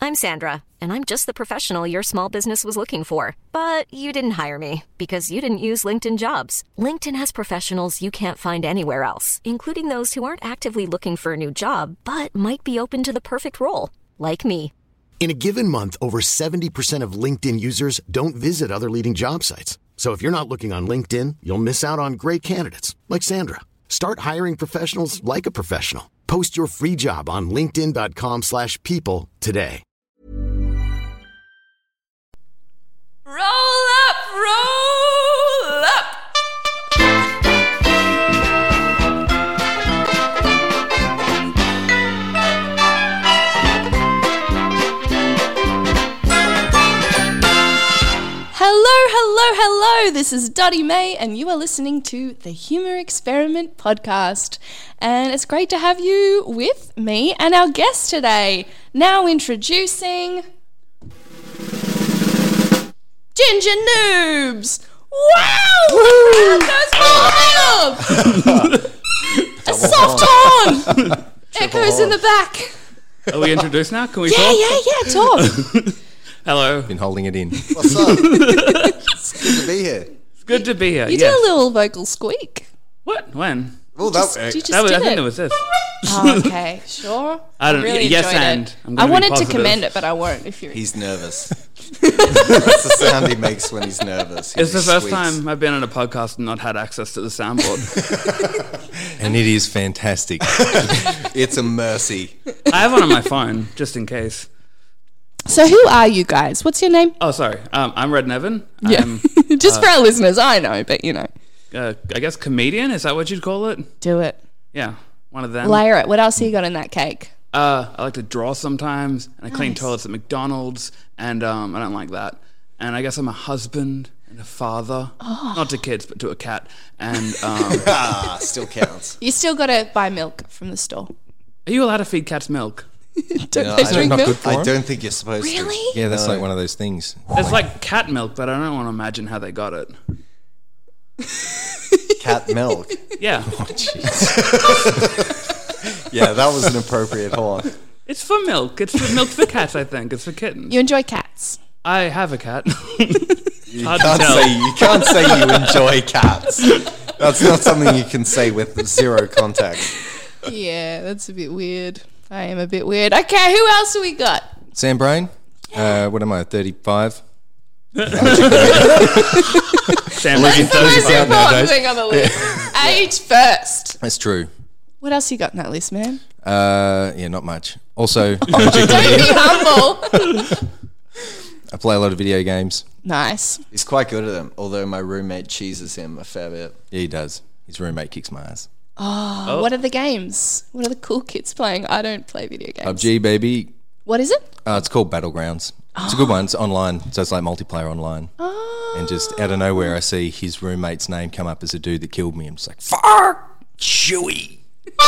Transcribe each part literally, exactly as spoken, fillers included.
I'm Sandra, and I'm just the professional your small business was looking for. But you didn't hire me because you didn't use LinkedIn Jobs. LinkedIn has professionals you can't find anywhere else, including those who aren't actively looking for a new job, but might be open to the perfect role, like me. In a given month, over seventy percent of LinkedIn users don't visit other leading job sites. So if you're not looking on LinkedIn, you'll miss out on great candidates like Sandra. Start hiring professionals like a professional. Post your free job on linkedin.com slash people today. Roll up, roll up. Hello, hello, hello. This is Dottie May, and you are listening to the Humour Experiment podcast. And it's great to have you with me and our guest today. Now introducing Ginger Noobs. Wow! The crowd goes wild. A soft horn echoes in the back. Are we introduced now? Can we Yeah, talk? yeah, yeah. Talk. Hello. Been holding it in. What's up? It's good to be here. It's good to be here. You yes. did a little vocal squeak. What? When? Well, Just, that, you just That was, did I think it. it was this. Oh, okay, sure. I don't- really yes, enjoyed and. it. I'm gonna I be wanted to positive. commend it, but I won't if you're. he's nervous. That's the sound he makes when he's nervous. He It's the first squeaks. time I've been on a podcast and not had access to the soundboard. And it is fantastic. It's a mercy. I have one on my phone, just in case. So who are you guys? What's your name? Oh, sorry. Um, I'm Red Nevin. Yeah, I'm, just for our listeners, I know, but you know, uh, I guess, comedian? Is that what you'd call it? do it. Yeah, one of them. Layer it. What else have you got in that cake? Uh, I like to draw sometimes, and I clean Nice. toilets at McDonald's, and um, I don't like that. And I guess I'm a husband and a father. Oh. Not to kids, but to a cat. And um, Ah, still counts. You still got to buy milk from the store. are you allowed to feed cats milk? Don't No, they I drink not milk? good for I him? don't think you're supposed to. Really? Yeah, that's like one of those things. It's like cat milk, but I don't want to imagine how they got it. Cat milk. Yeah. Yeah, that was an appropriate horn. It's for milk. It's for milk for cats, I think. It's for kittens. You enjoy cats? I have a cat. You Hard to can't tell. say you can't say you enjoy cats. That's not something you can say with zero context. Yeah, that's a bit weird. I am a bit weird. Okay, who else have we got? Sam Brain, uh, what am I, thirty-five? Sam That's the most out important nowadays. thing on the list. Age first. That's true. What else you got in that list, man? Uh, yeah, not much. Also, Don't be humble. I play a lot of video games. Nice. He's quite good at them, although my roommate cheeses him a fair bit. Yeah, he does. His roommate kicks my ass. Oh, what are the games? What are the cool kids playing? I don't play video games. P U B G, baby. What is it? Uh, it's called Battlegrounds. It's a good one. It's online, so it's like multiplayer online. Oh. And just out of nowhere, I see his roommate's name come up as a dude that killed me. I'm just like, fuck, Chewy.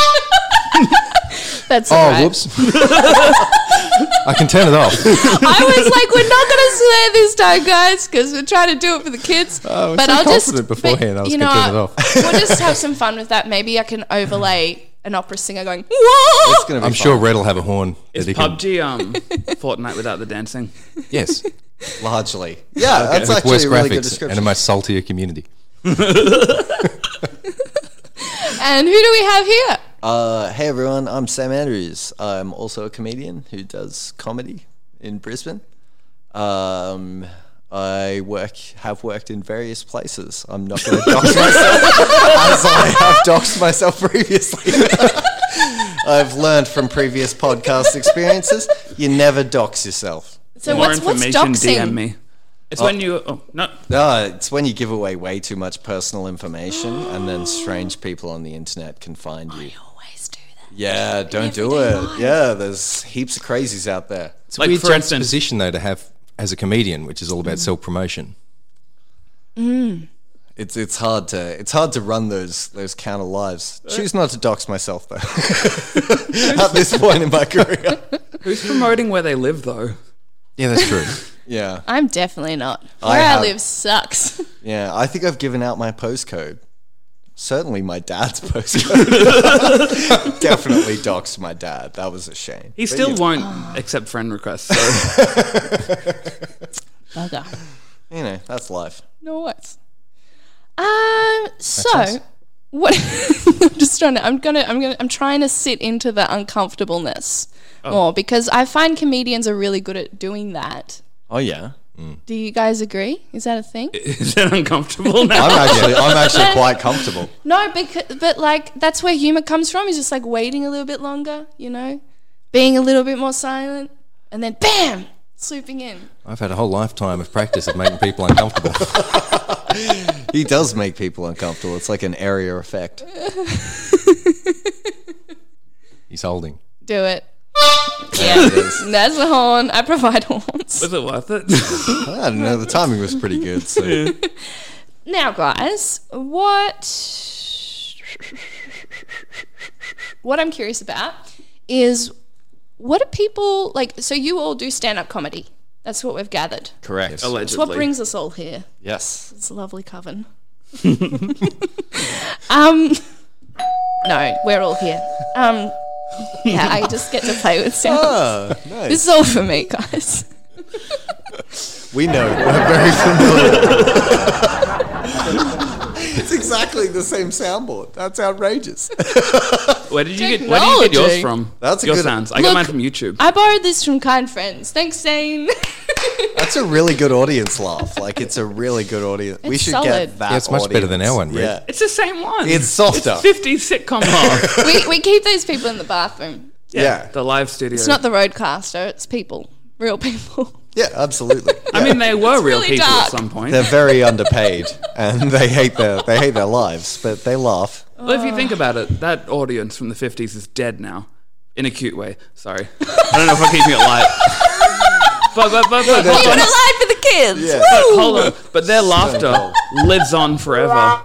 That's Oh, all right. whoops. I can turn it off. I was like, we're not going to swear this time, guys, because we're trying to do it for the kids. I was but so I'll just confident beforehand, but, I was you gonna know, turn it off. We'll just have some fun with that. Maybe I can overlay an opera singer going, whoa! It's gonna be I'm fun. sure Red will have a horn. Is that he P U B can- G um, Fortnite without the dancing? Yes. Largely. Yeah, that's With actually worse a really good graphics description. and a much saltier community. And who do we have here? Uh, hey everyone, I'm Sam Andrews. I'm also a comedian who does comedy in Brisbane. Um, I work, have worked in various places. I'm not going to dox myself as I have doxed myself previously. I've learned from previous podcast experiences, you never dox yourself. So More what's, what's information, doxing? D M me. It's when you... Oh, no. No, it's when you give away way too much personal information and then strange people on the internet can find you. Always do that. Yeah, don't do everyday it. life. Yeah, there's heaps of crazies out there. It's Like, a weird for instance- juxtaposition, though, to have as a comedian, which is all about self-promotion. It's it's hard to it's hard to run those those counter lives. Choose not to dox myself though. At this point in my career. Who's promoting where they live, though? Yeah, that's true. Yeah. I'm definitely not. I Where I, have- live sucks. Yeah. I think I've given out my postcode. certainly my dad's postcode. Definitely doxed my dad. That was a shame. He But, still you know, won't accept friend requests. So. Bugger. You know, that's life. No worries. Um. So, what? I'm just trying to. I'm gonna. I'm gonna. I'm trying to sit into the uncomfortableness Oh. more because I find comedians are really good at doing that. Oh yeah. Do you guys agree? Is that a thing? Is that uncomfortable now? I'm actually, I'm actually quite comfortable. No, because but like that's where humor comes from. Is just like waiting a little bit longer, you know, being a little bit more silent, and then bam, swooping in. I've had a whole lifetime of practice of making people uncomfortable. He does make people uncomfortable. It's like an area effect. He's holding. Do it. Yeah, that's the horn. I provide horns. Was it worth it? I don't know. The timing was pretty good. So. Now, guys, what what I'm curious about is what do people like? So you all do stand-up comedy. That's what we've gathered. Correct. Allegedly. It's what brings us all here. Yes. It's a lovely coven. um, no, we're all here. Um, yeah, I just get to play with sound. Oh, nice. This is all for me, guys. We know. We're very familiar. It's exactly the same soundboard. That's outrageous. Where did you get? Where did you get yours Technology. from? That's a your good- sounds. I Look, got mine from YouTube. I borrowed this from kind friends. Thanks, Zane. That's a really good audience laugh. Like, it's a really good audience. we It's should solid. get that. Yeah, it's much better than audience. our one, Rick. Yeah. It's the same one. It's softer. It's fifties sitcom laugh. we we keep these people in the bathroom. Yeah, Yeah. the live studio. It's not the roadcaster. It's people, real people. Yeah, absolutely. I mean, they were real really people dark. at some point. They're very underpaid and they hate their they hate their lives, but they laugh. Well, if you think about it, that audience from the fifties is dead now, in a cute way. Sorry, I don't know if I'm keeping it light. But but but, but, Keep hold, it on, alive for the kids. Yeah. but hold on. But their laughter lives on forever.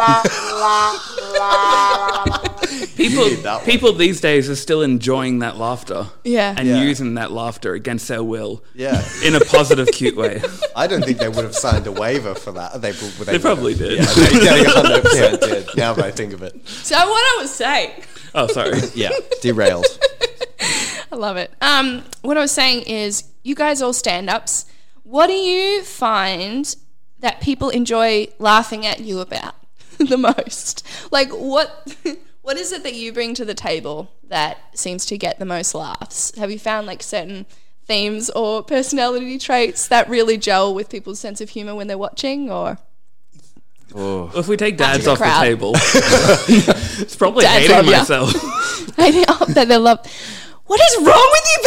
People need that one. people these days are still enjoying that laughter. Yeah. And Yeah. using that laughter against their will. Yeah. In a positive, cute way. I don't think they would have signed a waiver for that. They, they, They probably would have. did. Yeah, they, they one hundred percent did. Now that I think of it. So what I was saying, Oh, sorry. Yeah, derailed. I love it. Um, what I was saying is, you guys all stand-ups. What do you find that people enjoy laughing at you about the most? Like, what what is it that you bring to the table that seems to get the most laughs? Have you found like certain themes or personality traits that really gel with people's sense of humor when they're watching, or? Well, if we take dads the off crowd. the table, it's probably Dads hating love ya. myself. I think oh, that they love. What is wrong with you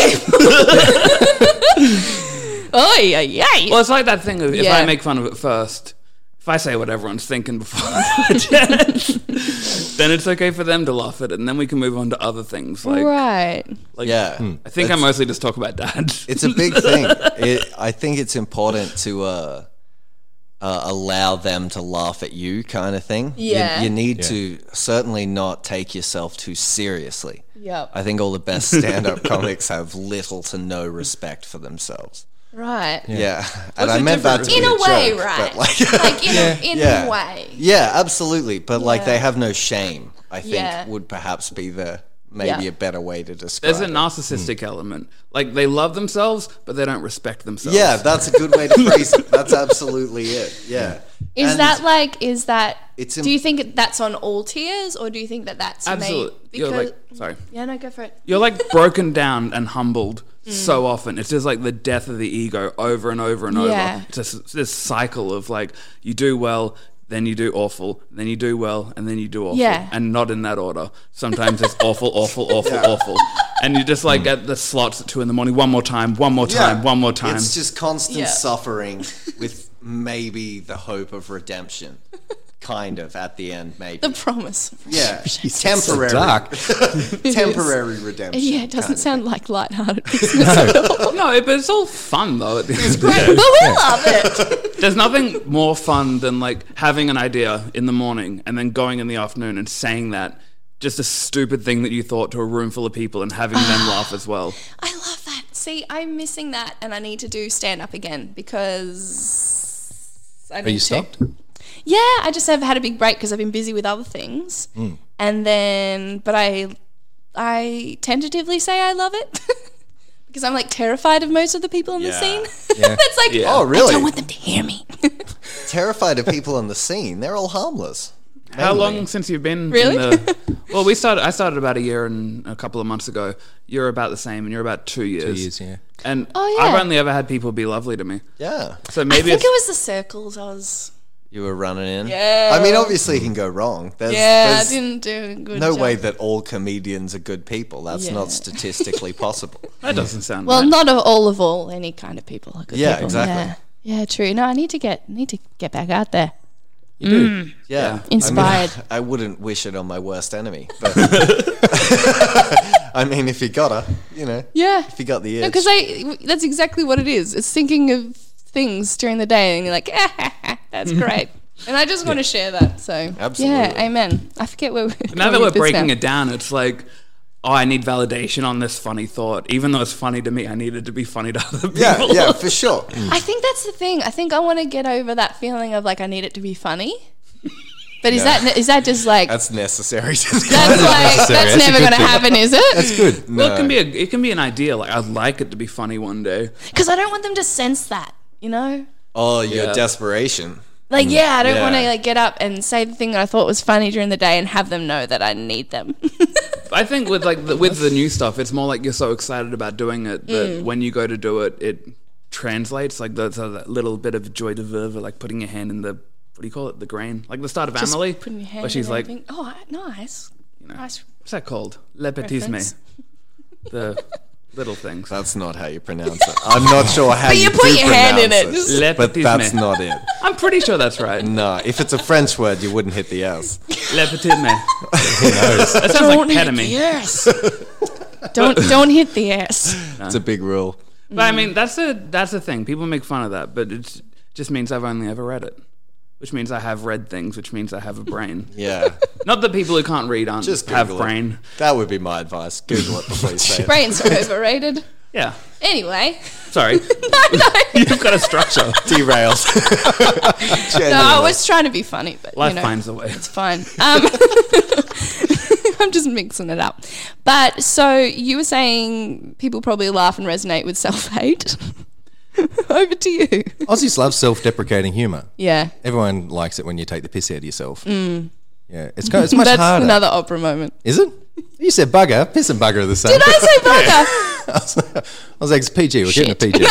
people? Oh yeah, yeah. Well, it's like that thing of if Yeah. I make fun of it first, if I say what everyone's thinking before, then it's okay for them to laugh at it, and then we can move on to other things. Like, Right. like Yeah. I think I mostly just talk about dads. It's a big thing. It, I think it's important to uh, uh, allow them to laugh at you, kind of thing. You- Yeah. You, need to certainly not take yourself too seriously. Yep. I think all the best stand-up comics have little to no respect for themselves. Right. Yeah, and I it meant that to different? be In a way, joke, right? but like, Like in, a, in Yeah. a way. yeah, absolutely. But like, Yeah. they have no shame. I think Yeah. would perhaps be the maybe Yeah. a better way to describe. There's a it. narcissistic element. Like they love themselves, but they don't respect themselves. Yeah, that's a good way to phrase it. That's absolutely it. Yeah. Is And that like, is that, It's do im- you think that's on all tiers, or do you think that that's absolutely. made? You're like, sorry. Yeah, no, go for it. You're like broken down and humbled Mm. so often. It's just like the death of the ego over and over and Yeah. over. It's just this cycle of like you do well, then you do awful, then you do well, and then you do awful. Yeah. And not in that order. Sometimes it's awful, awful, awful, awful. And you just like at the slots at two in the morning, one more time, one more time, one more time. It's just constant Yeah. suffering with maybe the hope of redemption. Kind of at the end, maybe. The promise. yeah, temporary, dark. temporary redemption. Yeah, it doesn't kind of sound like lighthearted business at all. no, but it's all fun though. At the end of the Right, day. but we love it. There's nothing more fun than like having an idea in the morning and then going in the afternoon and saying that just a stupid thing that you thought to a room full of people and having them laugh as well. I love that. See, I'm missing that, and I need to do stand up again because I need Are you to. stopped? Yeah, I just have had a big break because I've been busy with other things. Mm. And then, but I, I tentatively say I love it because I'm like terrified of most of the people in the Yeah. scene. Yeah. It's like, Yeah. Oh, I really? don't want them to hear me. Terrified of people on the scene. They're all harmless. How Mainly. long since you've been? Really? In the, well, we started. I started about a year and a couple of months ago. You're about the same, and you're about two years. Two years, yeah. And Oh, yeah. I've only ever had people be lovely to me. Yeah. So I maybe think it's, it was the circles I was. You were running in. Yeah. I mean, obviously, it can go wrong. There's, Yeah, there's I didn't do a good no job. way that all comedians are good people. That's Yeah. not statistically possible. that doesn't sound Well, right. not of all of all any kind of people are good Yeah, people. exactly. Yeah. yeah, true. No, I need to get need to get back out there. You do. Yeah. Inspired. I, mean, I wouldn't wish it on my worst enemy, but I mean, if you got her, you know, Yeah. if you got the itch. No, because I that's exactly what it is. It's thinking of things during the day and you're like, that's great. And I just want to share that. So Absolutely. yeah, amen. I forget where we're now that we're breaking it down, it's like, oh, I need validation on this funny thought. Even though it's funny to me, I need it to be funny to other people. yeah, yeah, for sure. I think that's the thing. I think I want to get over that feeling of like I need it to be funny. But is that is that just like that's, That's necessary. like necessary. that's That's a never good going to thing. happen, is it? That's good. Well, it can be a it can be an idea. Like I'd like it to be funny one day. Because I don't want them to sense that, you know. Oh, your Yeah. desperation. Like, yeah, I don't Yeah. want to like get up and say the thing that I thought was funny during the day and have them know that I need them. I think with like the, with the new stuff, it's more like you're so excited about doing it that Mm. when you go to do it, it translates. Like the, so that little bit of joy de vivre, like putting your hand in the what do you call it, the grain, like the start of Just Amelie, putting your hand where she's in like, everything. Oh, nice. you know, Nice. what's that called? Le petit Reference. me, the little things. That's not how you pronounce it. I'm not sure how But you, you put do your hand in pronounce it. Just- Le but petit that's me. not it. I'm pretty sure that's right. No, if it's a French word, you wouldn't hit the S. Le petit me. That sounds like hit ketamine. the ass. don't don't hit the ass. It's a big rule. But I mean, that's the that's the thing. People make fun of that, but it just means I've only ever read it, which means I have read things, which means I have a brain. Yeah. Not that people who can't read aren't Just have Google it. brain. That would be my advice. Google it before you say it. Brain's overrated. Yeah. Anyway, Sorry, no, no. you've got a structure. Derails. No, I was trying to be funny, but Life you know, finds a way. it's fine. Um, I'm just mixing it up. But so you were saying people probably laugh and resonate with self-hate. Over to you. Aussies love self-deprecating humour. Yeah. Everyone likes it when you take the piss out of yourself. Mm. Yeah, it's kind it's much That's harder. another opera moment. Is it? You said bugger. Piss and bugger are the same. Did I say bugger? I was, I was like, it's P G. We're getting a Shit. P G.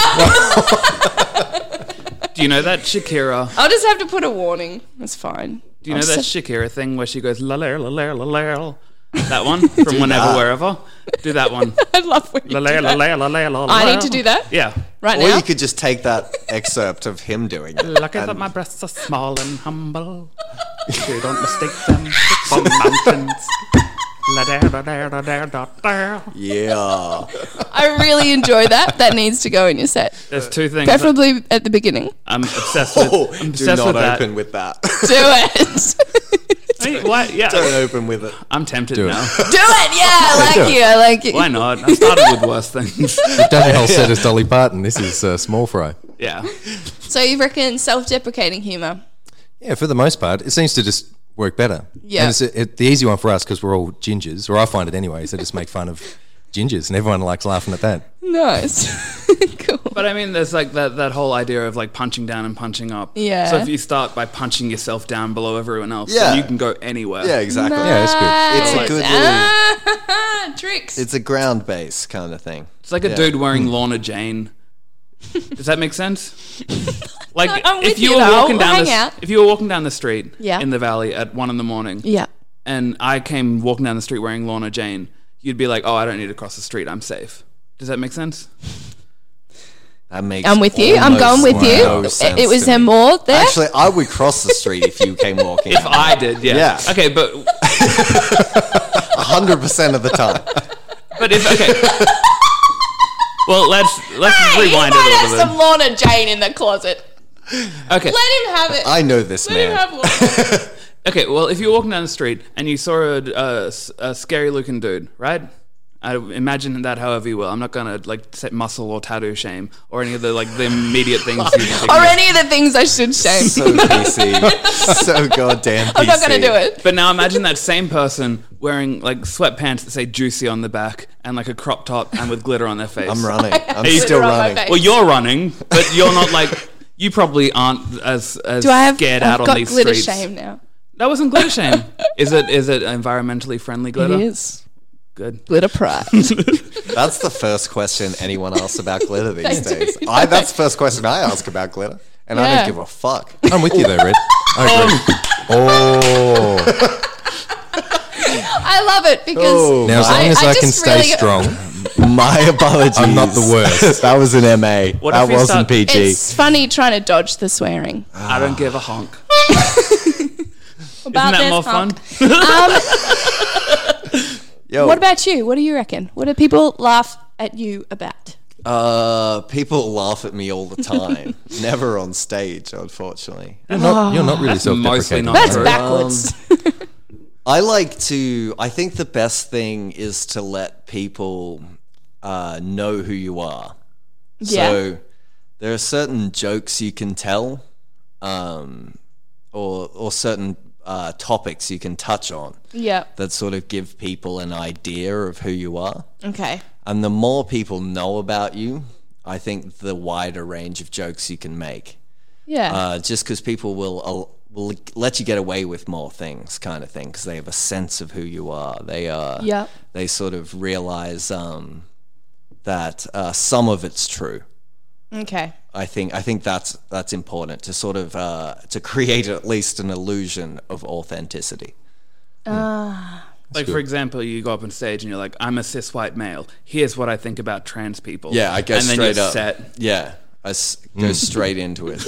Do you know that Shakira? I'll just have to put a warning. It's fine. Do you know I'll that se- Shakira thing where she goes la la la la la la? That one from whenever that. wherever. Do that one. I love when you La do la la that. la la la la. I need to do that? Yeah. Right Or now. you could just take that excerpt of him doing it. Look at that, and- my breasts are small and humble. You don't mistake them for mountains. La da da da da da da da. Yeah. I really enjoy that. That needs to go in your set. There's two things. that Preferably at the beginning. I'm obsessed with. Oh, I'm do obsessed not with that. open with that. Do it. I mean, why? Yeah. Don't open with it. I'm tempted Do it. now. Do it. Yeah, I like you. I like it. Why not? I started with worse things. Don't your whole set as Dolly Parton. This is uh, small fry. Yeah. So you reckon self-deprecating humour? Yeah, for the most part, it seems to just work better. Yeah. And it's a, it, the easy one for us because we're all gingers, or I find it anyway, so just make fun of gingers, and everyone likes laughing at that. Nice. Cool. But I mean, there's like that, that whole idea of like punching down and punching up. Yeah. So if you start by punching yourself down below everyone else, Yeah. then you can go anywhere. Yeah, exactly. Yeah, it's good. It's a Nice. good little- Ah, tricks. It's a ground base kind of thing. It's like a Yeah. dude wearing Lorna Jane. Does that make sense? Like No, I'm if with you you, were though. walking down Hang the out. if you were walking down the street Yeah. in the valley at one in the morning, Yeah. and I came walking down the street wearing Lorna Jane, you'd be like, "Oh, I don't need to cross the street. I'm safe." Does that make sense? That makes I'm with you. I'm almost going with you. no It- sense it was to there me. more there? Actually, I would cross the street if you came walking. If I did, yeah. Yeah. Okay, but one hundred percent of the time. but if okay. Well, let's let's Hey, rewind he a might little have bit. some Lorna Jane in the closet. Okay. Let him have it. I know this Let him man. have Lorna. Okay, well, if you're walking down the street and you saw a, a, a scary looking dude, right? I imagine that however you will. I'm not gonna like set muscle or tattoo shame or any of the like the immediate things. You can think Or of. any of the things I should shame. So P C. So goddamn P C. I'm not going to do it. But now imagine that same person wearing like sweatpants that say "juicy" on the back and like a crop top and with glitter on their face. I'm running. I'm you still glitter on my running. face. Well, you're running, but you're not like you probably aren't as as Do I have, scared I've out on got these glitter streets. shame now. That wasn't glitter shame. Is it? Is it environmentally friendly glitter? It is. Good. Glitter pride. That's the first question anyone asks about glitter these days. I, that's the first question I ask about glitter, and I Yeah. don't give a fuck. I'm with you though, Red. I agree. Oh. I love it because Oh, Now, as long I- as I I, can just stay really- strong, My apologies. I'm not the worst. That was an M A. What that if we wasn't start- P G. it's funny trying to dodge the swearing. I don't give a honk. About Isn't that this more hump. fun? Um, Yo, what about you? What do you reckon? What do people laugh at you about? uh, people laugh at me all the time. Never on stage, unfortunately. you're not, you're not really That's mostly self-deprecating. not That's true. backwards. I like to. I think the best thing is to let people uh, know who you are. Yeah. So there are certain jokes you can tell, um, or or certain uh, topics you can touch on Yeah. that sort of give people an idea of who you are. Okay. And the more people know about you, I think the wider range of jokes you can make. Yeah. Uh, just because people will uh, will let you get away with more things, kind of thing, because they have a sense of who you are. They uh, Yeah. they sort of realize um, that uh, some of it's true. okay. I think I think that's that's important to sort of uh, to create at least an illusion of authenticity. Like, for example, you go up on stage and you're like, I'm a cis white male. Here's what I think about trans people. Yeah, I go and then straight you're up. set. Yeah, I s- go straight into it,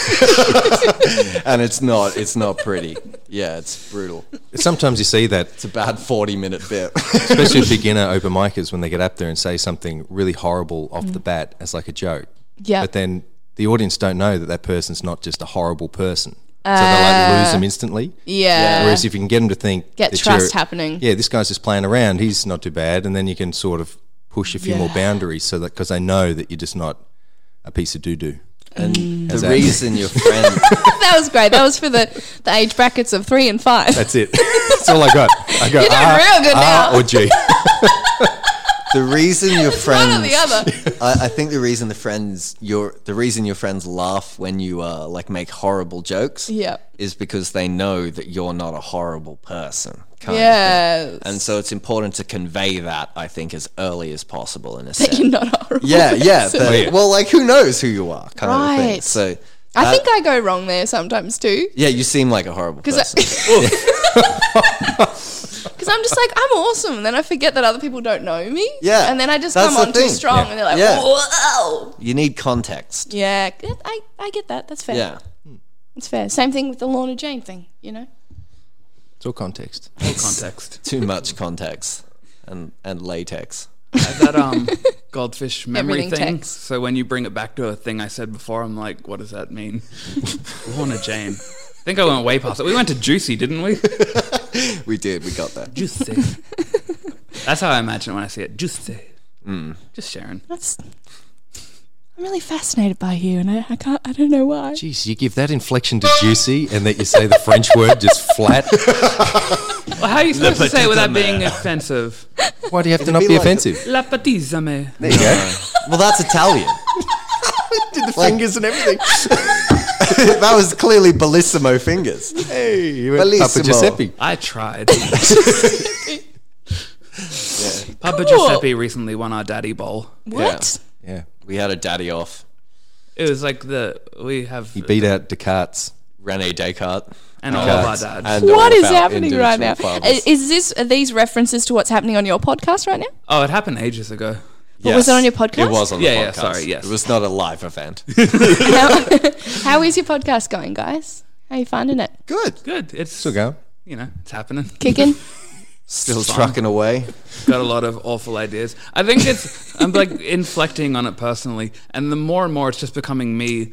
and it's not it's not pretty. Yeah, it's brutal. Sometimes you see that, It's a bad forty minute bit. especially with beginner open micers, when they get up there and say something really horrible off the bat as like a joke. Yeah. But then the audience don't know that that person's not just a horrible person. So they like lose them instantly. Yeah. Whereas if you can get them to think Get that trust you're- happening. Yeah, this guy's just playing around. He's not too bad, and then you can sort of push a few more Yeah. boundaries, so that because they know that you're just not a piece of doo doo. And the that? reason your friend That was great. That was for the, the age brackets of three and five. That's it. That's all I got. I got You're doing R, real good R now. or G. the reason your friends one or the other. I, I think the reason the friends your the reason your friends laugh when you uh, like make horrible jokes Yeah. is because they know that you're not a horrible person. Kind of Yes. thing. And so it's important to convey that, I think, as early as possible in a That set. you're not a horrible Yeah, yeah, person. that- yeah. Well, like who knows who you are, kind of thing. Right. So I that- think I go wrong there sometimes too. yeah, you seem like a horrible Because person. I'm just like, I'm awesome. And then I forget that other people don't know me. Yeah, And then I just that's come the on too thing. strong Yeah. and they're like, Yeah. whoa. You need context. Yeah. I, I get that. That's fair. Yeah. It's fair. Same thing with the Lorna Jane thing, you know? It's all context. Full context. Too much context and and latex. Like that um goldfish memory Everything thing. text. So when you bring it back to a thing I said before, I'm like, what does that mean? Lorna Jane. I think I went way past it. We went to Juicy, didn't we? We did. We got that. Juicy. That's how I imagine it when I see it. Juicy. Mm. Just sharing. That's. I'm really fascinated by you, and I, I can't. I don't know why. Jeez, you give that inflection to juicy, and that you say the French word just flat. Well, how are you supposed to say it without being offensive? Why do you have to It'd not be be like- offensive? La petite zame. There you go. Well, that's Italian. Did the fingers and everything. That was clearly bellissimo fingers. Hey, you went Papa Bellissimo. Giuseppe. I tried. Papa Cool. Giuseppe recently won our daddy bowl. What? Yeah, We had a daddy off. It was like the we have he beat out Descartes. Rene Descartes. and all of our Descartes. dads. And What all is of our happening right now? individual Uh, fathers. Is this are these references to what's happening on your podcast right now? Oh, it happened ages ago. But was it on your podcast? It was on the Yeah, yeah, podcast. sorry, yes. It was not a live event. How, how is your podcast going, guys? How are you finding it? Good. Good. It's Still going. you know, it's happening. Kicking? Still trucking away. Got a lot of awful ideas. I think it's I'm like inflecting on it personally, and the more and more it's just becoming me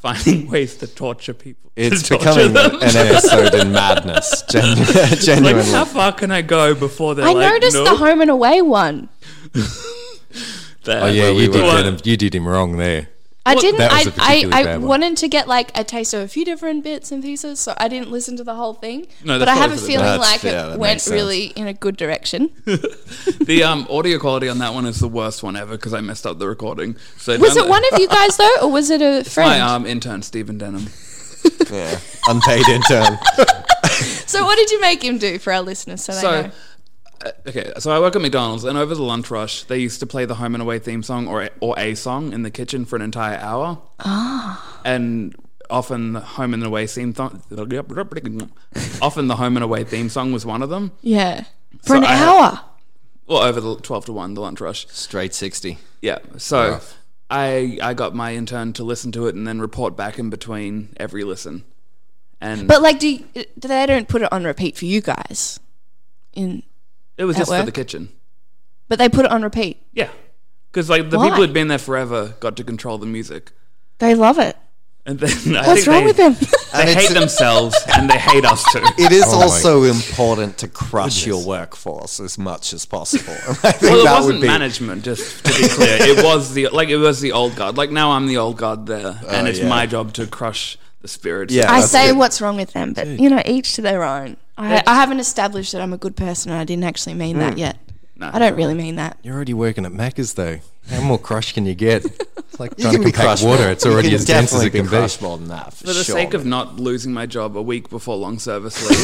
finding ways to torture people. It's to torture becoming them. an episode in madness. Genu- Like, genuinely. how far can I go before they're I like, noticed no? the home and away one. There, Oh yeah, where we you did were. get him. You did him wrong there. I Well, didn't. that was I a particularly I, I bad one. wanted to get like a taste of a few different bits and pieces, so I didn't listen to the whole thing. No, but that's I have a probably for the feeling best. like Yeah, it that went makes sense. really in a good direction. The um, audio quality on that one is the worst one ever because I messed up the recording. So Was none it one of you guys though, or was it a friend? my um, intern Stephen Denham? Yeah. Unpaid intern. So what did you make him do for our listeners so they So, know? uh, okay, so I work at McDonald's, and over the lunch rush, they used to play the Home and Away theme song or a, or a song in the kitchen for an entire hour. Ah. And often the Home and Away theme song, often the Home and Away theme song was one of them. Yeah, for So an I had- hour. Well, over the twelve to one, the lunch rush. Straight sixty. Yeah. So I I got my intern to listen to it and then report back in between every listen. And But like, do, you, do they don't put it on repeat for you guys? In it was at just for work? the kitchen. but they put it on repeat. Yeah. Because like the Why? people who'd been there forever got to control the music. They love it. And then I What's think wrong they, with them? They And hate it's- themselves and they hate us too. It is Oh my also important to crush your workforce as much as possible. And I think Well, it that wasn't would be management, just to be clear. It was the like it was the old guard. Like now I'm the old guard there, and it's yeah. my job to crush the spirits. Yeah. I That's say good. what's wrong with them, but you know, each to their own. I, I haven't established that I'm a good person, and I didn't actually mean that yet. No. I don't really mean that. You're already working at Macca's though. How more crush can you get? It's like You trying to can be compact crushed water. more. It's You already can as dense as definitely it can be be. crushed more than that. For, For the sure, sake of man. not losing my job a week before long service leave,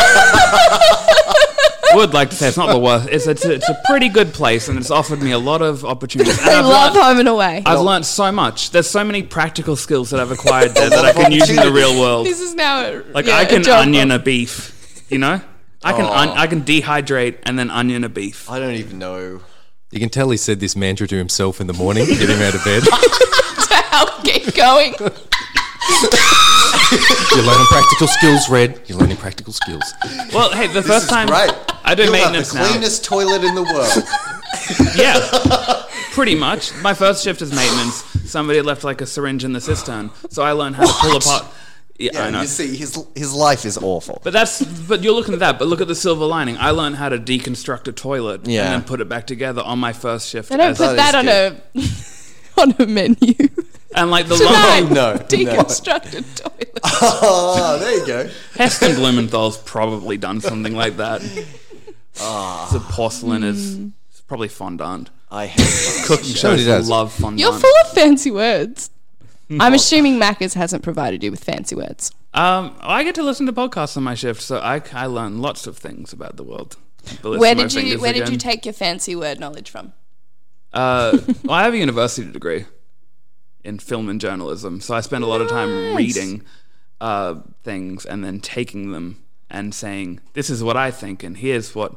I would like to say it's not the worst. It's, it's, a, it's a pretty good place, and it's offered me a lot of opportunities. And They I've love learned- home and away. I've learned so much. There's so many practical skills that I've acquired there that I can use in the real world. This is now a, Like yeah, I a can job onion of- a beef, you know. I can un- I can dehydrate and then onion a beef. I don't even know. You can tell he said this mantra to himself in the morning to get him out of bed. I'll keep going. You're learning practical skills, Red. You're learning practical skills. Well, hey, the This first is time great. I do You'll have the maintenance now. cleanest toilet in the world. Yeah, pretty much. My first shift is maintenance. Somebody had left like a syringe in the cistern, so I learned how to pull apart. Yeah, I Yeah, know. you see, his his life is awful. But that's but you're looking at that. But look at the silver lining. I learned how to deconstruct a toilet Yeah. and then put it back together on my first shift. They don't as- put that that is on a on a menu. and like the Tonight, long, no, no. deconstructed toilet. Oh, there you go. Heston Blumenthal's probably done something like that. The porcelain is it's probably fondant. I hate Cooking Somebody shows does. love fondant. You're full of fancy words. I'm assuming Macca's hasn't provided you with fancy words. Um, I get to listen to podcasts on my shift, so I, I learn lots of things about the world. The list Where of my did you fingers Where did you again. take your fancy word knowledge from? Uh, well, I have a university degree in film and journalism, so I spend a lot of time Nice. reading uh, things and then taking them and saying, "This is what I think, and here's what."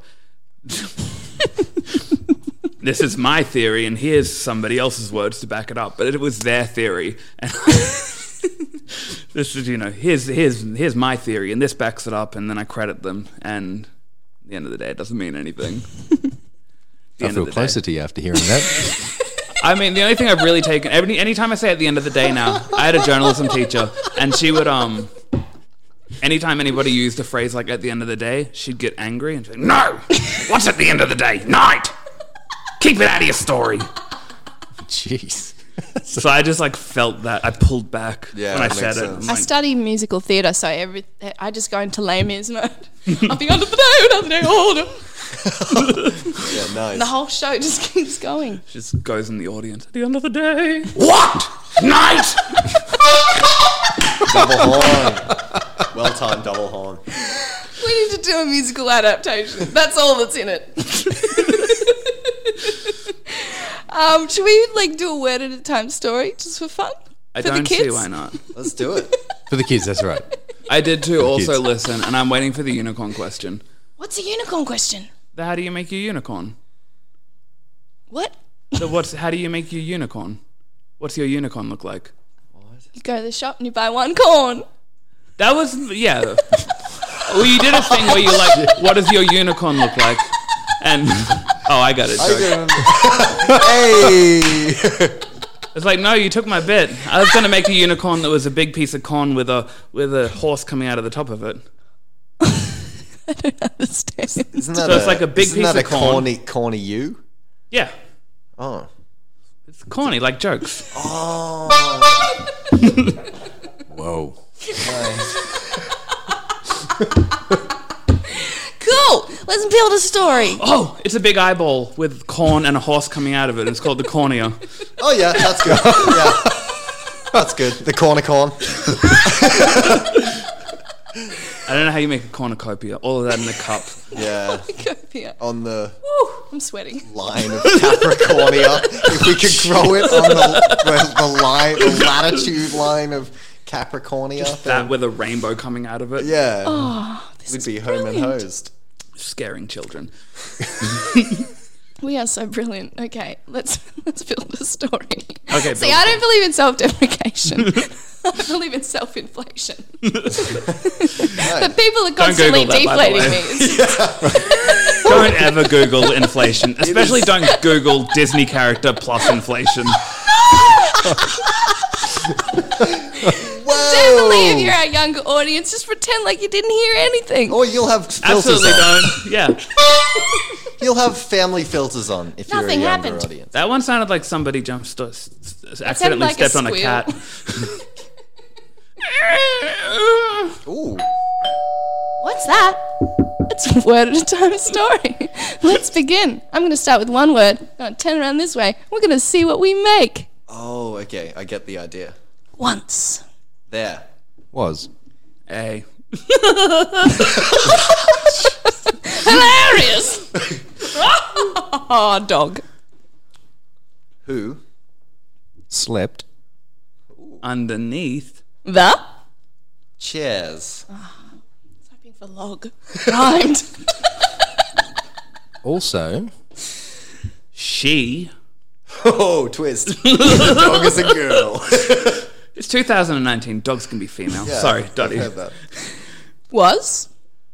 This is my theory, and here's somebody else's words to back it up. But it was their theory, and this is, you know, here's here's here's my theory, and this backs it up, and then I credit them. And at the end of the day, it doesn't mean anything. The I end feel of the closer day. to you after hearing that. I mean, the only thing I've really taken, every anytime I say at the end of the day now, I had a journalism teacher, and she would um. Anytime anybody used a phrase like "at the end of the day," she'd get angry and say, "No, what's at the end of the day? Night. Keep it out of your story." Jeez. So I just like felt that I pulled back Yeah, when I that said makes it. sense. I'm I like, study musical theatre, so every I just go into Les Mis mode. At the end of the day, another day older. Yeah, nice. The whole show just keeps going. just goes in the audience at the end of the day. What? Night. Double horn. Well timed double horn. We need to do a musical adaptation. That's all that's in it. um, should we like do a word at a time story just for fun? I For the don't see kids? why not. Let's do it. For the kids, that's right. I did too. Also kids. listen, and I'm waiting for the unicorn question. What's a unicorn question? The how do you make your unicorn? What? The what's how do you make your unicorn? What's your unicorn look like? You go to the shop and you buy one corn. That was yeah. Well, you did a thing where you like, what does your unicorn look like? And oh, I got it. I Joke. get him. Hey. It's like, no, you took my bit. I was going to make a unicorn that was a big piece of corn with a with a horse coming out of the top of it. I don't understand. Isn't that So it's like a big isn't piece that of a corn. corny, corny you? Yeah, Oh. it's corny, like jokes. Oh. Whoa. Cool. Let's build a story. Oh, it's a big eyeball with corn and a horse coming out of it. It's called the cornea. Oh yeah, that's good. Yeah. That's good. The corner corn. I don't know how you make a cornucopia. All of that in a cup. Yeah. Cornucopia. On the Woo, I'm sweating. line of Capricornia. If we could grow it on the, the, the line, the latitude line of Capricornia. That then- with a rainbow coming out of it. yeah. Oh, this We'd is be home and brilliant. hosed. Scaring children. We are so brilliant. Okay, let's let's build a story. Okay, See, build I don't believe in self-deprecation. I believe in self-inflation. But people are constantly Google that, by the deflating way. me. Don't ever Google inflation. Especially don't Google Disney character plus inflation. Definitely, if you're our younger audience, just pretend like you didn't hear anything. Or you'll have filters Absolutely on. don't. Yeah. You'll have family filters on if Nothing you're a younger happened. audience. That one sounded like somebody jumped, st- s- accidentally like a stepped on a squeal. cat. Ooh. What's that? It's a word at a time story. Let's begin. I'm going to start with one word. I'm going to turn around this way. We're going to see what we make. Oh, okay. I get the idea. Once. There. Was. A. Hilarious! Oh, dog. Who? Slept. Underneath. The? Chairs. Hoping for log. Rhymed. Also. She. Oh, twist. The dog is a girl. It's two thousand nineteen. Dogs can be female. Yeah, Sorry, I've Dottie. heard that. Was?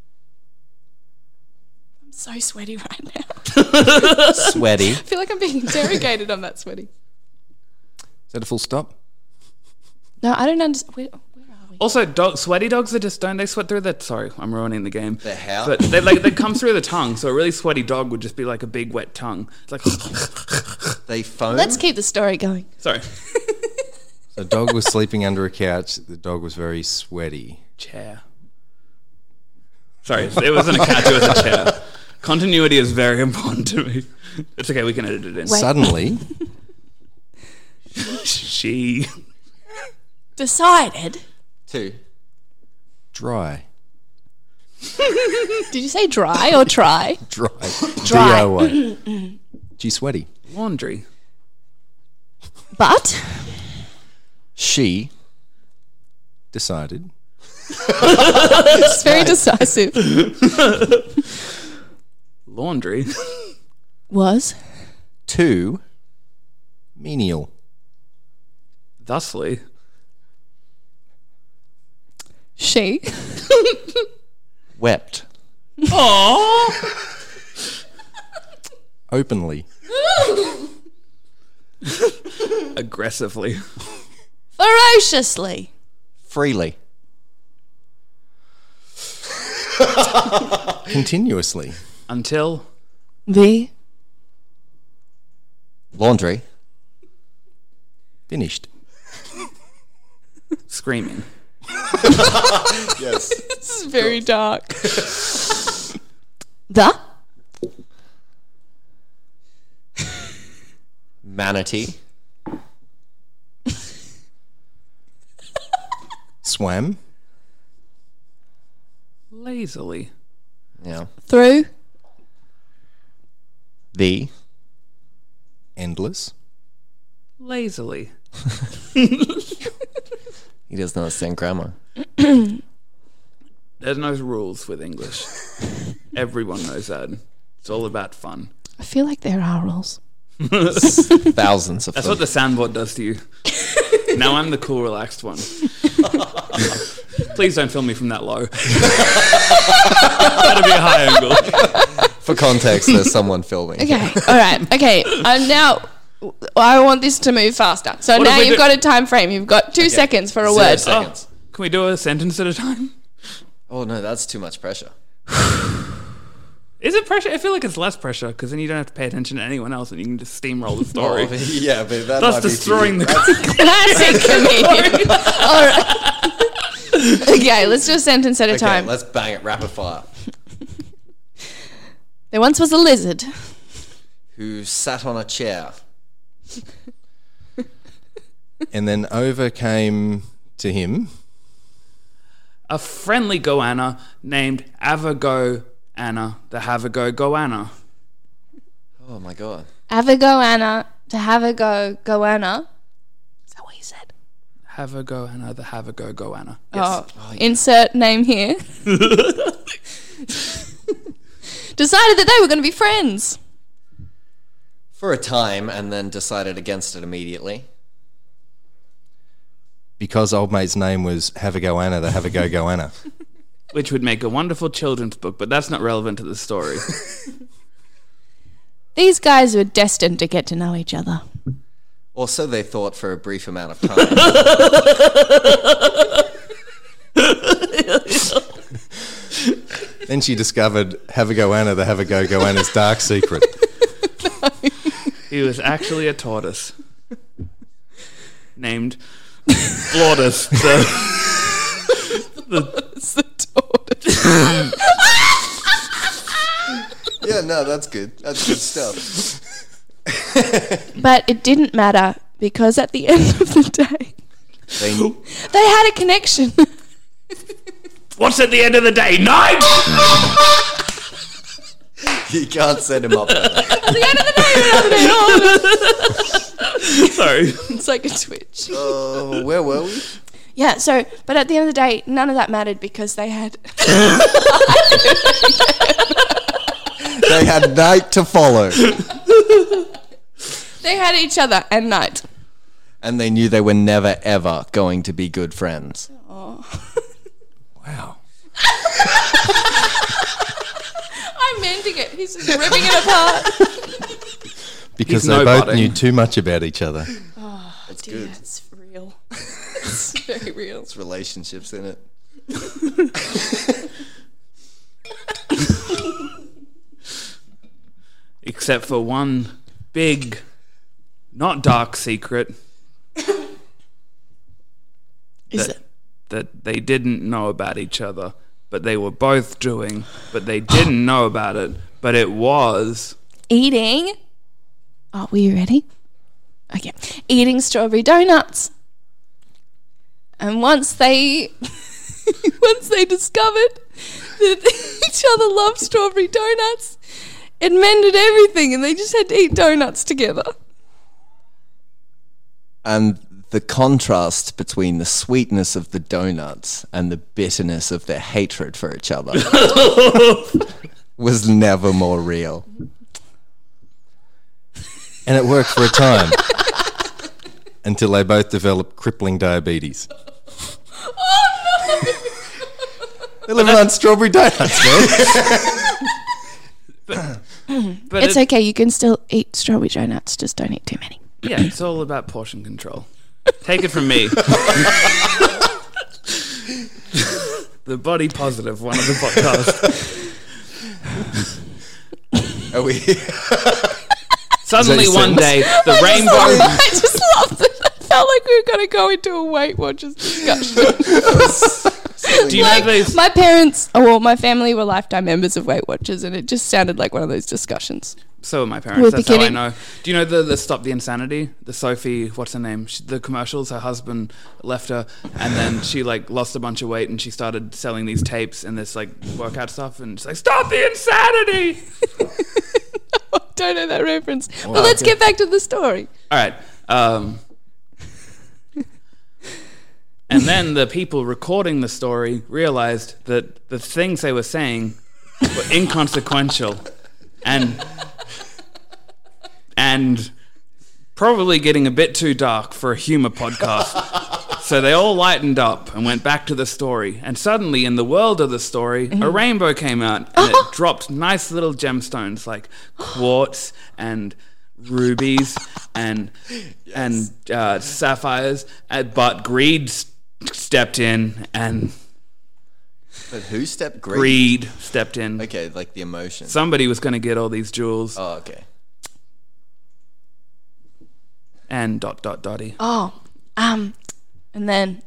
I'm so sweaty right now. Sweaty. I feel like I'm being interrogated. I'm that sweaty. Is that a full stop? No, I don't understand. Where, where are we? Also, dog, sweaty dogs are just don't they sweat through the? Sorry, I'm ruining the game. The how? But they like they come through the tongue. So a really sweaty dog would just be like a big wet tongue. It's like They foam. Let's keep the story going. sorry. The dog was sleeping under a couch. The dog was very sweaty. Chair. Sorry, it wasn't a couch. It was a chair. Continuity is very important to me. It's okay. We can edit it in. Wait. Suddenly, She. Decided. Two. dry. Did you say dry or try? Dry. Dry. D O Y. Gee, sweaty. Laundry. But She decided it's very decisive. Laundry. Was to menial. Thusly. she Wept. Aww. Openly. Aggressively. ferociously Freely. Continuously. Until. the Laundry. Finished. Screaming. Yes. This is very dark. The Manatee. Swam. Lazily. Yeah. through The. Endless. Lazily. He doesn't understand grammar. There's no rules with English. Everyone knows that. It's all about fun. I feel like there are rules. Thousands of That's them. what the soundboard does to you. Now I'm the cool, relaxed one. Please don't film me from that low. That'll be a high angle. For context, there's someone filming. Okay, all right. Okay, I'm now I want this to move faster. So What if now we you've do- got a time frame. You've got two seconds for a Zero word. seconds. Can we do a sentence at a time? Oh no, that's too much pressure. Is it pressure? I feel like it's less pressure because then you don't have to pay attention to anyone else and you can just steamroll the story. Oh, yeah, but that Thus might be destroying too- the Classic comedian. All right. Okay, let's do a sentence at a Okay, time. let's bang it rapid fire. There once was a lizard. Who sat on a chair? And then over came to him a friendly goanna named Avago Anna, the Havago goanna. Oh my god. Have a go, Anna. To have a go, goanna. Is that what you said? Havago Anna, the Havago goanna. Oh, insert name here. Decided that they were going to be friends. For a time, and then decided against it immediately. because old mate's name was Have a Go Anna, the Have a Go Go Anna. Which would make a wonderful children's book, but that's not relevant to the story. These guys were destined to get to know each other. Or so they thought for a brief amount of time. Then she discovered Have a Go Anna, the Have a Go Go Anna's dark secret. He was actually a tortoise named Flordus. The, the, It's the tortoise. Yeah, no, that's good. That's good stuff. But it didn't matter because at the end of the day, They, they had a connection. what's at the end of the day? Night! you can't set him up. Like that. At the end of the day, Sorry. it's like a twitch. Oh, where were we? Yeah, so, but at the end of the day, none of that mattered because they had... They had night to follow. They had each other and night. And they knew they were never, ever going to be good friends. Wow. I'm mending it. He's just ripping it apart. Because He's they both nobodying. knew too much about each other. That's Dear, good. it's real. It's very real. It's relationships in it. Except for one big, not dark secret Is that, it? that they didn't know about each other, but they were both doing, but they didn't know about it, but it was... Eating... Oh, were you ready? Okay. Eating strawberry donuts. And once they... once they discovered that each other loved strawberry donuts, it mended everything and they just had to eat donuts together. And the contrast between the sweetness of the donuts and the bitterness of their hatred for each other was never more real. And it worked for a time. Until they both developed crippling diabetes. Oh no! They're living on strawberry donuts, man. But It's it- okay, you can still eat strawberry donuts, just don't eat too many. Yeah, it's all about portion control. Take it from me. The body positive one of the podcast. Are we? Suddenly your one sentence? day, the rainbow... I just loved it. I felt like we were going to go into a Weight Watchers discussion. Do you know Like, those... my parents, oh, well, my family were lifetime members of Weight Watchers, and it just sounded like one of those discussions. So are my parents. We're That's how I beginning- know. Do you know the, the Stop the Insanity? The Sophie, what's her name? She, the commercials. Her husband left her, and then she like lost a bunch of weight, and she started selling these tapes and this like workout stuff, and she's like, "Stop the insanity!" I don't know that reference. But let's get back to the story. All right. Um, and then the people recording the story realized that the things they were saying were inconsequential and and probably getting a bit too dark for a humor podcast. So they all lightened up and went back to the story. And suddenly, in the world of the story, a rainbow came out and it dropped nice little gemstones like quartz and rubies and yes. and uh, sapphires, and, but greed s- stepped in and. But who stepped? Greed? Greed stepped in. Okay, like the emotion. Somebody was going to get all these jewels. Oh, okay. And dot dot dotty. Oh, um, and then,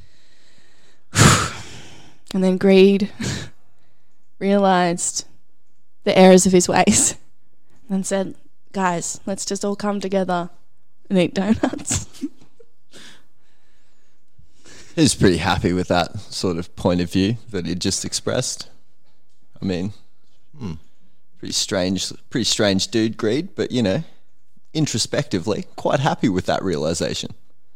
and then greed realized the errors of his ways and said, guys, let's just all come together and eat donuts. He's pretty happy with that sort of point of view that he just expressed. I mean, hmm, pretty strange, pretty strange dude, Greed, but you know, introspectively, quite happy with that realization.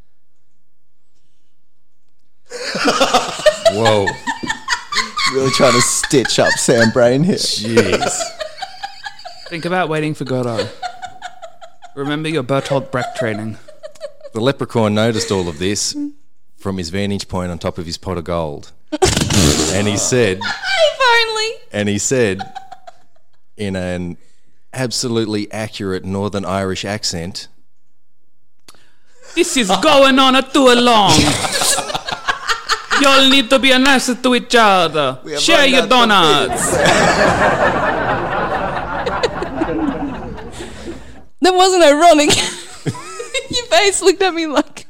Whoa. Really trying to stitch up Sam Brain here. Jeez. Think about waiting for Godot. Remember your Bertolt Brecht training. The leprechaun noticed all of this from his vantage point on top of his pot of gold. And he said... If only. And he said, in an absolutely accurate Northern Irish accent... This is going on too long. Y'all need to be nicer to each other. Share your donuts. That wasn't ironic. Your face looked at me like...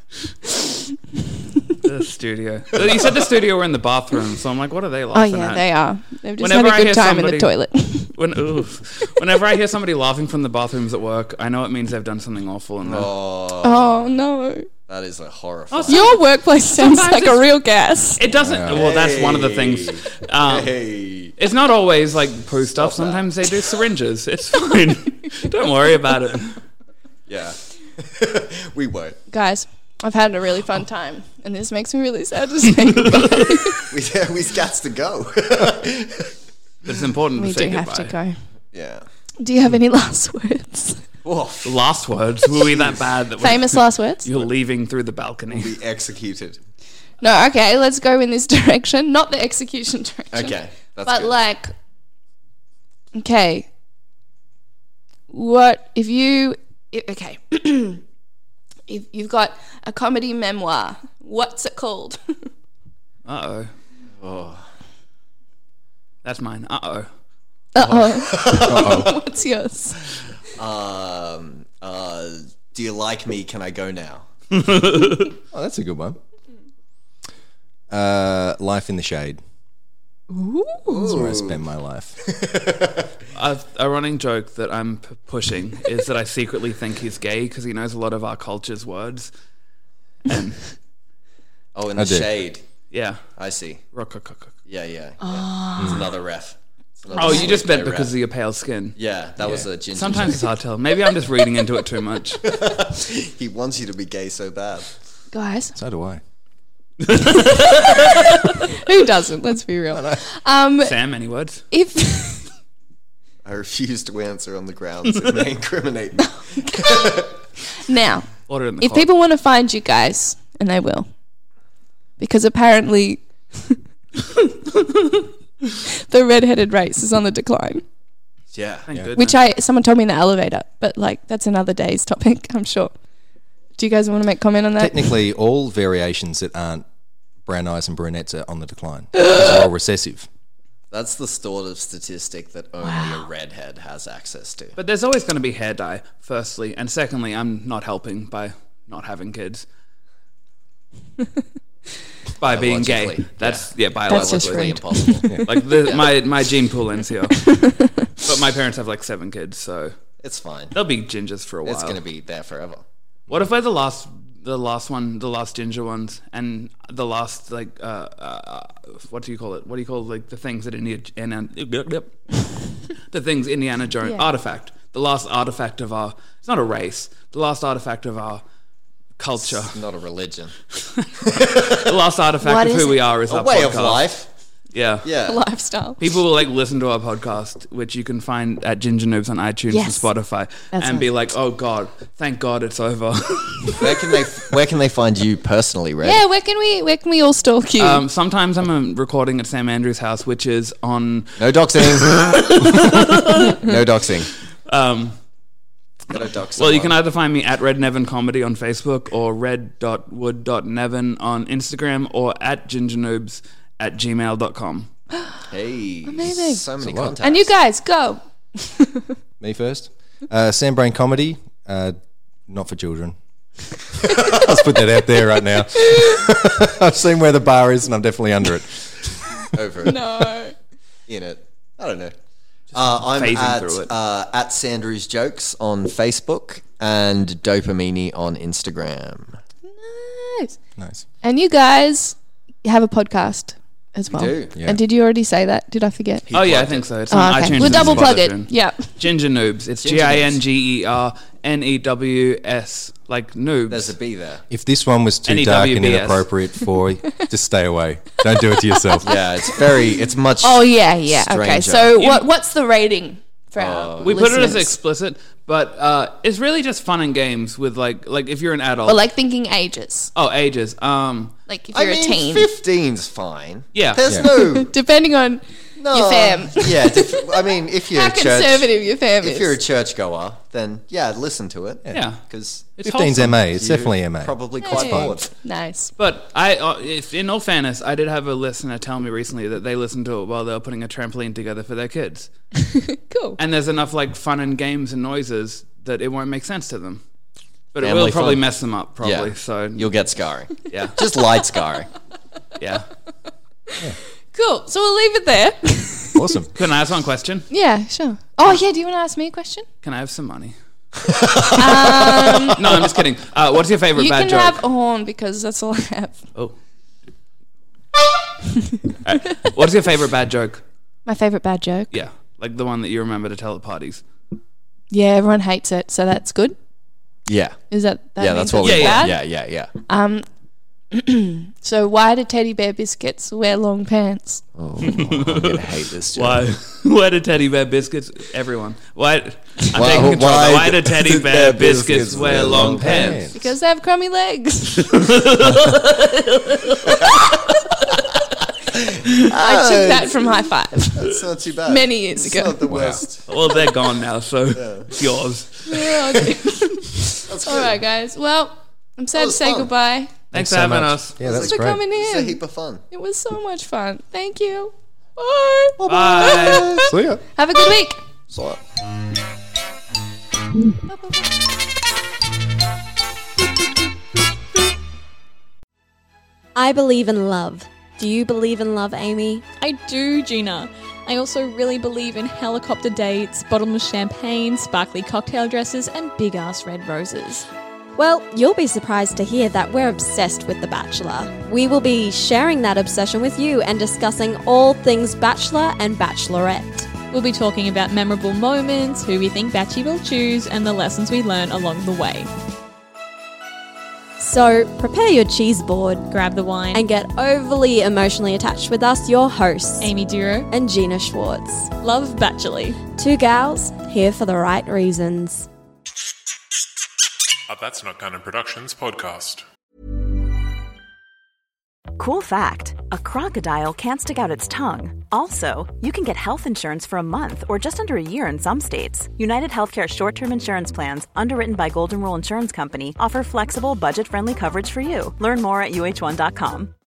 The studio. You said the studio were in the bathroom, so I'm like, what are they Oh laughing yeah, at? they are. They've just Whenever I had a hear good time in somebody- the toilet. When, oof. Whenever I hear somebody laughing from the bathrooms at work, I know it means they've done something awful. And Oh, Oh no. that is a horrifying. Your workplace sounds Sometimes like a it's- real gas. it doesn't. Well, that's one of the things. Um, Hey. It's not always like poo stuff. Sometimes they do syringes. It's fine. Don't worry about it. Yeah. We won't. Guys, I've had a really fun time, and this makes me really sad to say goodbye. We, we got to go. But it's important We to say do have goodbye. to go. Yeah. Do you have any last words? Oof. Last words. Were we that bad that we're- Famous last words? you're leaving through the balcony? Be executed. No, okay, let's go in this direction. Not the execution direction. Okay. That's But good. like, okay, what if you? i- Okay, if you've got a comedy memoir, what's it called? Uh oh. Oh. That's mine. Uh oh. Uh oh. What's yours? Um. Uh. Do you like me? Can I go now? Oh, that's a good one. Uh, life in the shade. Ooh. That's where I spend my life. A, a running joke that I'm p- pushing is that I secretly think he's gay because he knows a lot of our culture's words. And Oh, in I the do. shade. yeah. I see. Rock-a-cock-cock. Yeah, yeah. yeah. It's another ref. It's another Oh, you just sweet meant gay because ref. of your pale skin. Yeah, that was a ginger. Sometimes it's hard to tell. Maybe I'm just reading into it too much. He wants you to be gay so bad. Guys, So do I. who doesn't? Let's be real. Um, Sam, any words? if I refuse to answer on the grounds it may incriminate me. now, Order in the if court. people want to find you guys, and they will, because apparently the redheaded race is on the decline. Yeah. Thank goodness. Which I someone told me in the elevator, but like that's another day's topic, I'm sure. Do you guys want to make comment on that? Technically, all variations that aren't brown eyes and brunettes are on the decline. They're all recessive. That's the sort of statistic that only a redhead has access to. But there's always going to be hair dye, firstly. And secondly, I'm not helping by not having kids. By being gay. Biologically, That's, yeah, That's just biologically. rude. Impossible. Like, the, my, my gene pool ends here. But my parents have like seven kids, so It's fine. they'll be gingers for a while. It's going to be there forever. What if we're the last, the last one, the last ginger ones, and the last like, uh, uh, what do you call it? What do you call like the things that Indiana, the things Indiana Jones Yeah. artifact, the last artifact of our. It's not a race. The last artifact of our culture. It's not a religion. The last artifact What of is who it? we are is A our way podcast. of life. Yeah. Yeah. Lifestyle. People will like listen to our podcast, which you can find at Ginger Noobs on iTunes Yes. and Spotify, That's and be us. like, "Oh God, thank God it's over." Where can they Where can they find you personally, Red? Yeah, where can we where can we all stalk you? um, sometimes I'm um, recording at Sam Andrews' house, which is on No doxing. No doxing. um, Gotta dox Well, you can someone. either find me at Red Nevin Comedy on Facebook or red dot wood dot nevin on Instagram or at gingernoobs at gmail dot com. Hey, Amazing. so many a lot. contacts. And you guys, go. Me first. Uh, Sam Brain Comedy, uh, not for children. Let's put that out there right now. I've seen where the bar is and I'm definitely under it. over it, No. in it. I don't know. Uh, I'm phasing at through it. uh, at Sandrew's Jokes on Facebook and Dopamini on Instagram. Nice. Nice. And you guys have a podcast as well. do. Yeah. And did you already say that? Did I forget? Oh yeah, I plugged think it. so. It's Oh, on okay. iTunes. We'll and double plug it. Spotify. Yeah. Ginger Noobs. It's Ginger G I N G E R N E W S, like noobs. There's a B there. If this one was too N E dark W and B S. inappropriate for you, just stay away. Don't do it to yourself. Yeah, it's very. It's much. Oh yeah, yeah. Okay. Stranger. So what what's the rating for our we put it as listeners? explicit, but uh, it's really just fun and games with like like if you're an adult. Or like thinking ages. oh, ages. Um, Like if I you're mean, a teen. fifteen's fine. Yeah. There's Yeah. no. Depending on No. your fam. Yeah, def- I mean, if you're How a church, conservative your fam is. if you're a churchgoer, then yeah, listen to it. yeah. because It's fifteen's wholesome. M A. It's definitely M A. probably quite Hey. bored. Nice. But I, uh, if in all fairness, I did have a listener tell me recently that they listened to it while they were putting a trampoline together for their kids, Cool. and there's enough like fun and games and noises that it won't make sense to them. But it Family will probably fun. mess them up, probably. Yeah, So you'll get scarring. yeah, Just light scarring. yeah. Cool. So we'll leave it there. Awesome. Can I ask one question? Yeah, sure. Oh yeah, do you want to ask me a question? Can I have some money? no, I'm just kidding. Uh, what's your favorite You bad can joke? have a horn because that's all I have. Oh. Alright. What's your favorite bad joke? My favorite bad joke. Yeah, like the one that you remember to tell at parties. Yeah, everyone hates it, so that's good. Yeah, Is that, that yeah, means that's what it's we Yeah, want. bad? Yeah, yeah, yeah. Um. So why do teddy bear biscuits wear long pants? Oh, I'm gonna hate this joke. Why? Why do teddy bear biscuits? Everyone. Why? I'm Why- taking control. why Why, do teddy bear biscuits wear long pants? pants? Because they have crummy legs. I took that from High Five. That's not too bad. Many years it's ago. Not the worst. Well, they're gone now, so it's yours. That's All good. right, guys. Well, I'm sad to was say fun. goodbye. Thanks, so for having much. us. Yeah, that's Thanks for great. coming It's a in. heap of fun. It was so much fun. Thank you. Bye. Bye. See ya. Have a good week. So, I believe in love. Do you believe in love, Amy? I do, Gina. I also really believe in helicopter dates, bottomless champagne, sparkly cocktail dresses, and big ass red roses. Well, you'll be surprised to hear that we're obsessed with The Bachelor. We will be sharing that obsession with you and discussing all things Bachelor and Bachelorette. We'll be talking about memorable moments, who we think Batchy will choose, and the lessons we learn along the way. So prepare your cheese board Grab the wine. and get overly emotionally attached with us, your hosts, Amy Duro. and Gina Schwartz. Love Batchley. Two gals here for the right reasons. A That's Not Canon Productions podcast. Cool fact, a crocodile can't stick out its tongue. Also, you can get health insurance for a month or just under a year in some states. United Healthcare short-term insurance plans, underwritten by Golden Rule Insurance Company, offer flexible, budget-friendly coverage for you. Learn more at U H one dot com.